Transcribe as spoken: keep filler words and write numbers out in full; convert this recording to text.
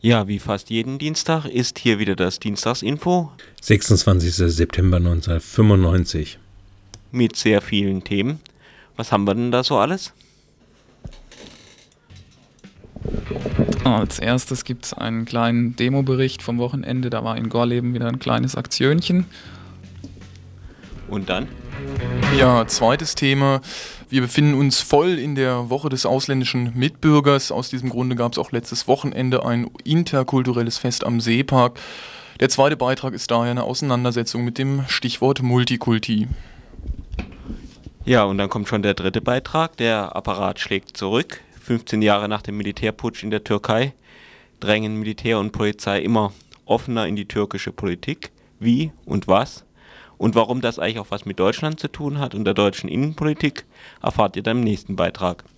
Ja, wie fast jeden Dienstag ist hier wieder das Dienstagsinfo sechsundzwanzigster September neunzehnhundertfünfundneunzig. mit sehr vielen Themen. Was haben wir denn da so alles? Als erstes gibt es einen kleinen Demobericht vom Wochenende. Da war in Gorleben wieder ein kleines Aktionchen. Und dann? Ja, zweites Thema. Wir befinden uns voll in der Woche des ausländischen Mitbürgers. Aus diesem Grunde gab es auch letztes Wochenende ein interkulturelles Fest am Seepark. Der zweite Beitrag ist daher eine Auseinandersetzung mit dem Stichwort Multikulti. Ja, und dann kommt schon der dritte Beitrag. Der Apparat schlägt zurück. fünfzehn Jahre nach dem Militärputsch in der Türkei drängen Militär und Polizei immer offener in die türkische Politik. Wie und was? Und warum das eigentlich auch was mit Deutschland zu tun hat und der deutschen Innenpolitik, erfahrt ihr dann im nächsten Beitrag.